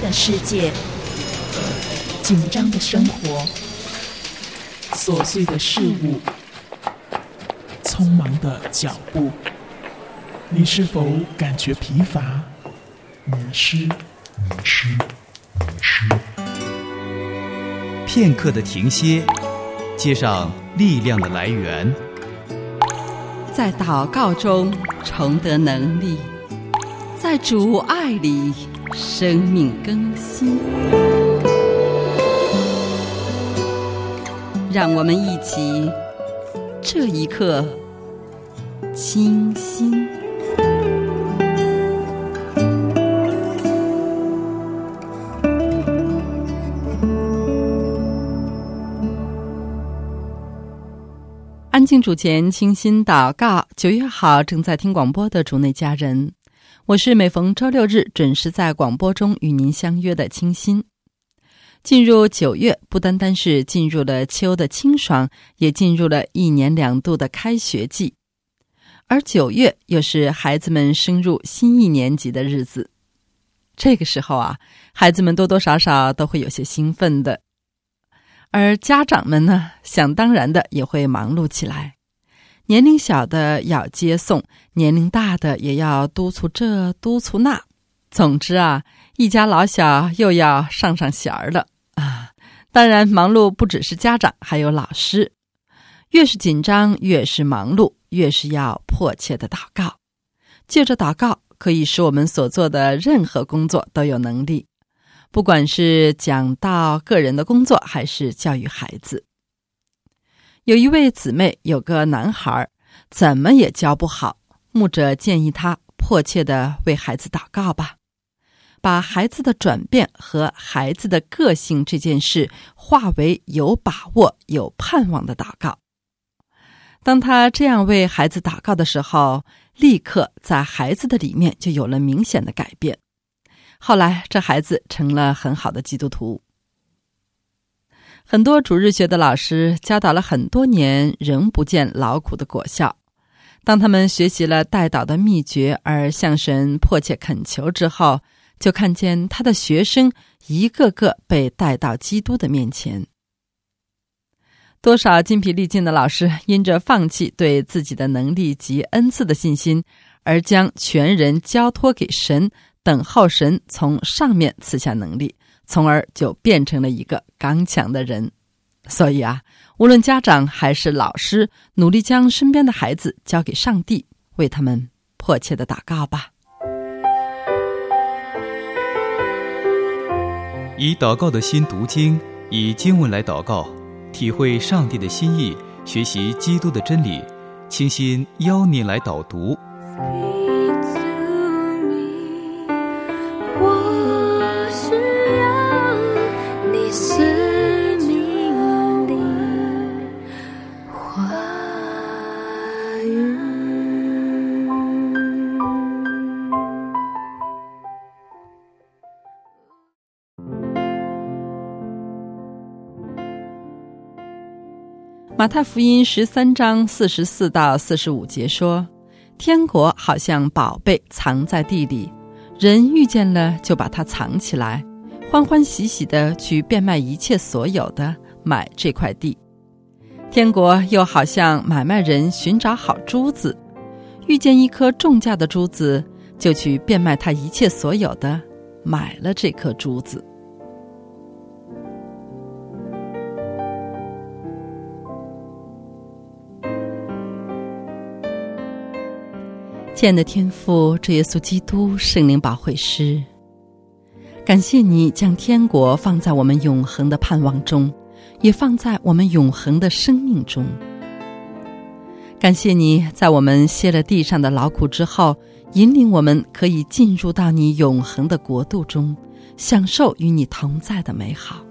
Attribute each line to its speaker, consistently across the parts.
Speaker 1: 的世界，紧张的生活，
Speaker 2: 琐碎的事物，匆忙的脚步，你是否感觉疲乏、迷失？
Speaker 3: 片刻的停歇，接上力量的来源，
Speaker 4: 在祷告中重得能力，在主爱里生命更新。让我们一起这一刻清心。安静主前，清心祷告。9月好，正在听广播的主内家人，我是每逢周六日准时在广播中与您相约的清心。进入9月，不单单是进入了秋的清爽，也进入了1年2度的开学季。而9月又是孩子们升入新1年级的日子。这个时候啊，孩子们多多少少都会有些兴奋的。而家长们呢，想当然的也会忙碌起来，年龄小的要接送，年龄大的也要督促这督促那。总之啊，一家老小又要上弦儿了啊！当然，忙碌不只是家长，还有老师。越是紧张，越是忙碌，越是要迫切的祷告。借着祷告，可以使我们所做的任何工作都有能力。不管是讲到个人的工作，还是教育孩子。有一位姊妹有个男孩，怎么也教不好，牧者建议他迫切地为孩子祷告吧，把孩子的转变和孩子的个性这件事化为有把握、有盼望的祷告。当他这样为孩子祷告的时候，立刻在孩子的里面就有了明显的改变。后来这孩子成了很好的基督徒。很多主日学的老师教导了很多年，仍不见劳苦的果效。当他们学习了代祷的秘诀，而向神迫切恳求之后，就看见他的学生一个个被带到基督的面前。多少筋疲力尽的老师因着放弃对自己的能力及恩赐的信心，而将全人交托给神，等候神从上面赐下能力，从而就变成了一个刚强的人。所以啊，无论家长还是老师，努力将身边的孩子交给上帝，为他们迫切的祷告吧。
Speaker 3: 以祷告的心读经，以经文来祷告，体会上帝的心意，学习基督的真理。清心邀您来导读。
Speaker 4: 马太福音13章44到45节说，天国好像宝贝藏在地里，人遇见了就把它藏起来，欢欢喜喜地去变卖一切所有的，买这块地。天国又好像买卖人寻找好珠子，遇见一颗重价的珠子，就去变卖他一切所有的，买了这颗珠子。亲爱的天父，主耶稣基督，圣灵保惠师，感谢你将天国放在我们永恒的盼望中，也放在我们永恒的生命中。感谢你在我们歇了地上的劳苦之后，引领我们可以进入到你永恒的国度中，享受与你同在的美好。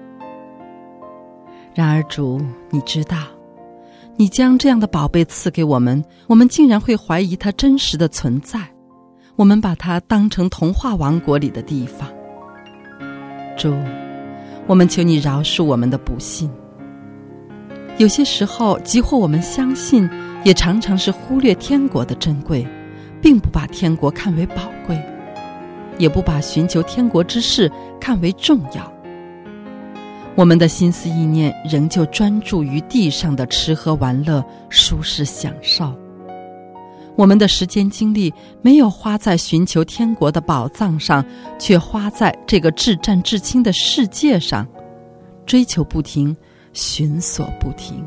Speaker 4: 然而主，你知道，你将这样的宝贝赐给我们，我们竟然会怀疑它真实的存在，我们把它当成童话王国里的地方。主，我们求你饶恕我们的不信。有些时候即或我们相信，也常常是忽略天国的珍贵，并不把天国看为宝贵。 也不把寻求天国之事看为重要。我们的心思意念仍旧专注于地上的吃喝玩乐、舒适享受。我们的时间精力没有花在寻求天国的宝藏上，却花在这个至战至轻的世界上，追求不停，寻索不停。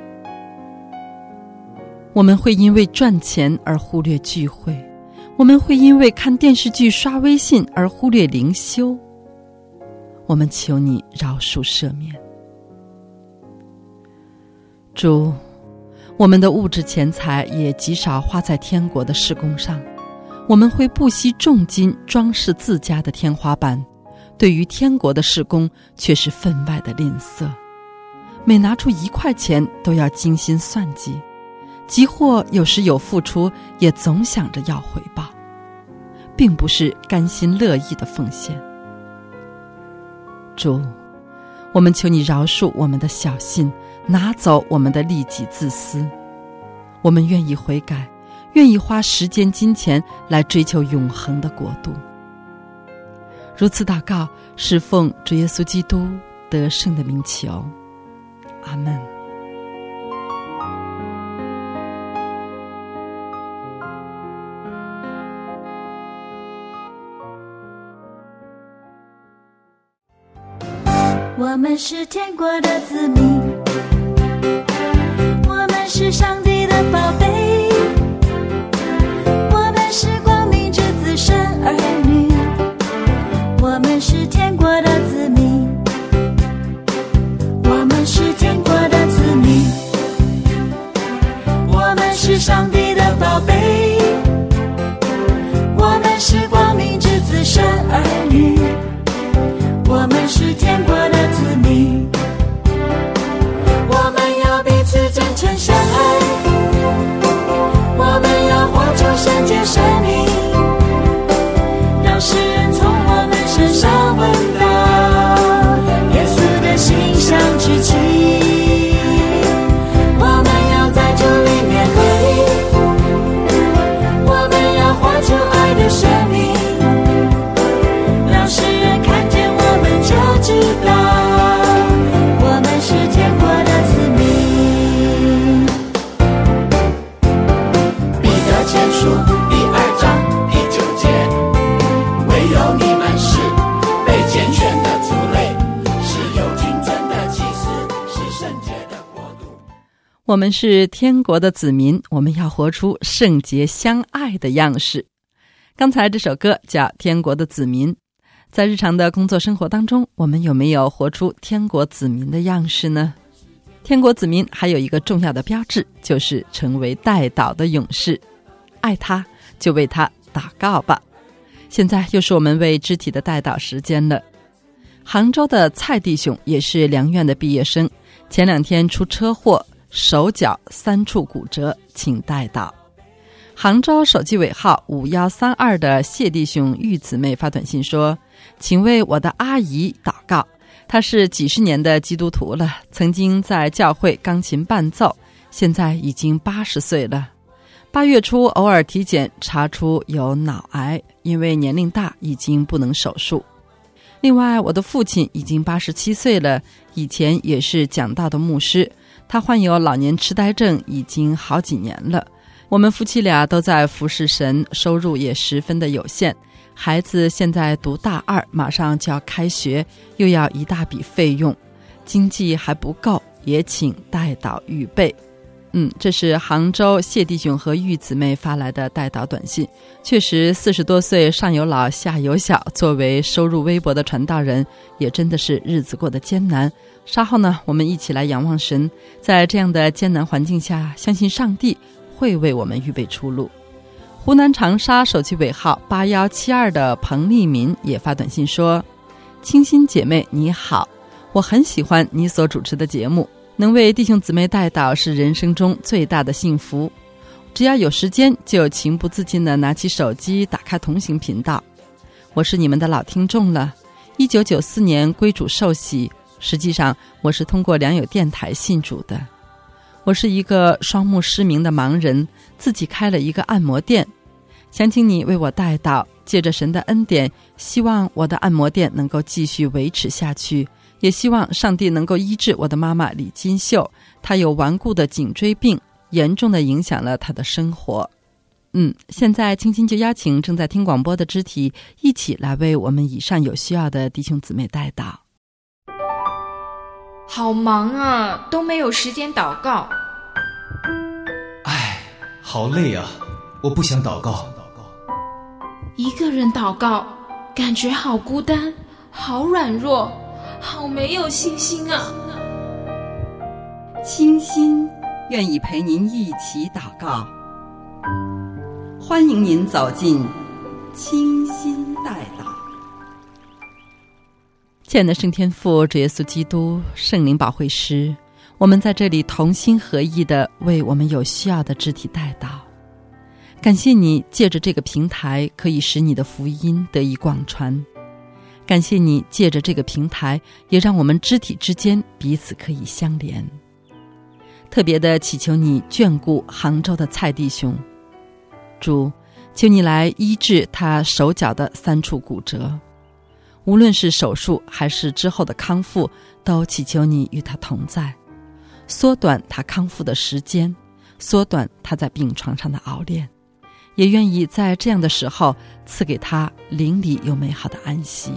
Speaker 4: 我们会因为赚钱而忽略聚会，我们会因为看电视剧刷微信而忽略灵修。我们求你饶恕赦免。主，我们的物质钱财也极少花在天国的事工上，我们会不惜重金装饰自家的天花板，对于天国的事工却是分外的吝啬，每拿出1块钱都要精心算计，即或有时有付出，也总想着要回报，并不是甘心乐意的奉献。主，我们求你饶恕我们的小信，拿走我们的利己自私。我们愿意悔改，愿意花时间金钱来追求永恒的国度。如此祷告，是奉主耶稣基督得胜的名求，阿们。
Speaker 5: 我们是天国的子民，我们是上帝的宝贝，我们是光明之子神儿女，我们是天国的子民，我们是天国的子民，我们是上帝的宝贝，我们是光明之子神儿女，我们是天国的子民，我们要彼此真诚相爱，我们要活出圣洁生命，让世人从我们身上闻到耶稣的馨香之气。我们要在主里面合一，我们要活出爱的生命，让世人看见我们就知道我们是天国的子民。
Speaker 6: 彼得前书第2章第9节，唯有你们是被拣选的族类，是有君尊的祭司，是圣洁的国度。
Speaker 4: 我们是天国的子民，我们要活出圣洁相爱的样式。刚才这首歌叫《天国的子民》。在日常的工作生活当中，我们有没有活出天国子民的样式呢？天国子民还有一个重要的标志，就是成为代祷的勇士。爱他，就为他祷告吧。现在又是我们为肢体的代祷时间了。杭州的蔡弟兄也是良院的毕业生，前2天出车祸，手脚3处骨折，请代祷。杭州手机尾号5132的谢弟兄玉姊妹发短信说，请为我的阿姨祷告，她是几十年的基督徒了，曾经在教会钢琴伴奏，现在已经80岁了。8月初偶尔体检查出有脑癌，因为年龄大已经不能手术。另外我的父亲已经87岁了，以前也是讲道的牧师，他患有老年痴呆症已经好几年了。我们夫妻俩都在服侍神，收入也十分的有限，孩子现在读大2，马上就要开学，又要一大笔费用，经济还不够，也请代祷预备。这是杭州谢弟兄和玉姊妹发来的代祷短信。确实40多岁，上有老下有小，作为收入微薄的传道人，也真的是日子过得艰难。稍后呢，我们一起来仰望神，在这样的艰难环境下，相信上帝会为我们预备出路。湖南长沙手机尾号8172的彭丽民也发短信说，清新姐妹你好，我很喜欢你所主持的节目，能为弟兄姊妹代祷是人生中最大的幸福，只要有时间就情不自禁地拿起手机打开同行频道。我是你们的老听众了，1994年归主受洗，实际上我是通过良友电台信主的。我是一个双目失明的盲人，自己开了一个按摩店，想请你为我代祷， 借着神的恩典，希望我的按摩店能够继续维持下去，也希望上帝能够医治我的妈妈李金秀，她有顽固的颈椎病，严重地影响了她的生活。现在清心就邀请正在听广播的肢体一起来为我们以上有需要的弟兄姊妹代祷。
Speaker 7: 好忙啊，都没有时间祷告。
Speaker 3: 唉，好累啊，我不想祷告。
Speaker 7: 一个人祷告，感觉好孤单，好软弱，好没有信心啊。
Speaker 4: 清心愿意陪您一起祷告，欢迎您走进清心代祷。亲爱的圣天父主耶稣基督圣灵保惠师，我们在这里同心合意地为我们有需要的肢体代祷。感谢你借着这个平台可以使你的福音得以广传，感谢你借着这个平台也让我们肢体之间彼此可以相连。特别的祈求你眷顾杭州的蔡弟兄，主，求你来医治他手脚的3处骨折，无论是手术还是之后的康复，都祈求你与他同在，缩短他康复的时间，缩短他在病床上的熬炼，也愿意在这样的时候赐给他灵里有美好的安息。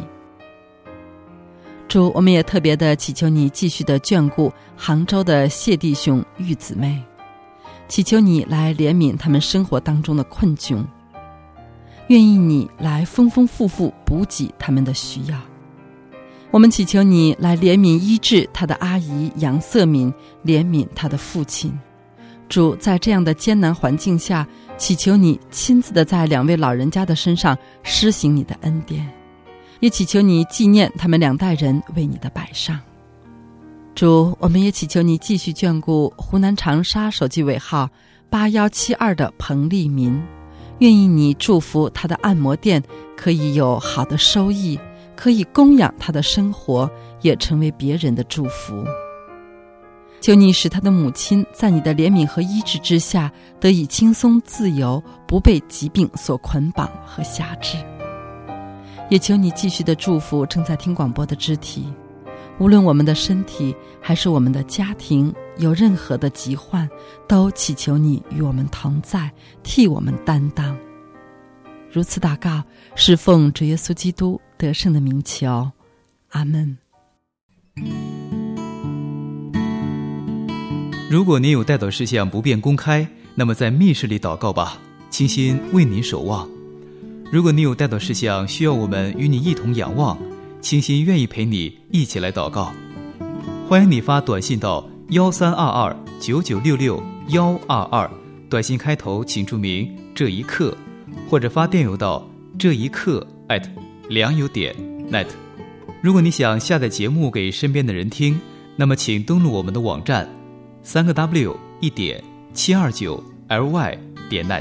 Speaker 4: 主，我们也特别的祈求你继续的眷顾杭州的谢弟兄玉姊妹，祈求你来怜悯他们生活当中的困窘，愿意你来丰丰富富补给他们的需要。我们祈求你来怜悯医治他的阿姨杨瑟敏，怜悯他的父亲。主，在这样的艰难环境下，祈求你亲自的在2位老人家的身上施行你的恩典，也祈求你纪念他们2代人为你的摆上。主，我们也祈求你继续眷顾湖南长沙手机尾号8172的彭丽民，愿意你祝福他的按摩店可以有好的收益，可以供养他的生活，也成为别人的祝福。求你使他的母亲在你的怜悯和医治之下得以轻松自由，不被疾病所捆绑和辖制。也求你继续的祝福正在听广播的肢体，无论我们的身体还是我们的家庭有任何的疾患，都祈求你与我们同在，替我们担当。如此祷告，是奉主耶稣基督得胜的名求，阿们。
Speaker 3: 如果您有代祷事项不便公开，那么在密室里祷告吧，清心为您守望。如果你有代祷事项需要我们与你一同仰望，清心愿意陪你一起来祷告。欢迎你发短信到132299662122，短信开头请注明这一刻，或者发电邮到这一刻@良友.net。如果你想下载节目给身边的人听，那么请登录我们的网站3w1.729ly.net。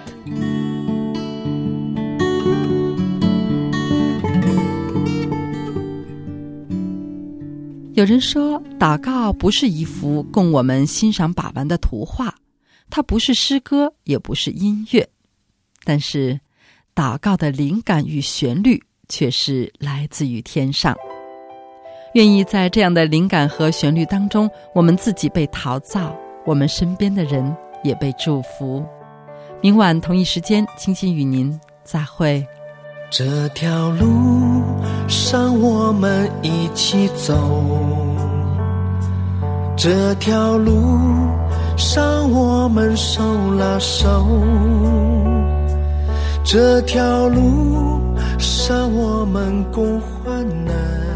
Speaker 4: 有人说，祷告不是一幅供我们欣赏把玩的图画，它不是诗歌，也不是音乐，但是祷告的灵感与旋律却是来自于天上。愿意在这样的灵感和旋律当中，我们自己被陶造，我们身边的人也被祝福。明晚同一时间，清心与您再会。
Speaker 6: 这条路上我们一起走，这条路上我们手拉手，这条路上我们共患难。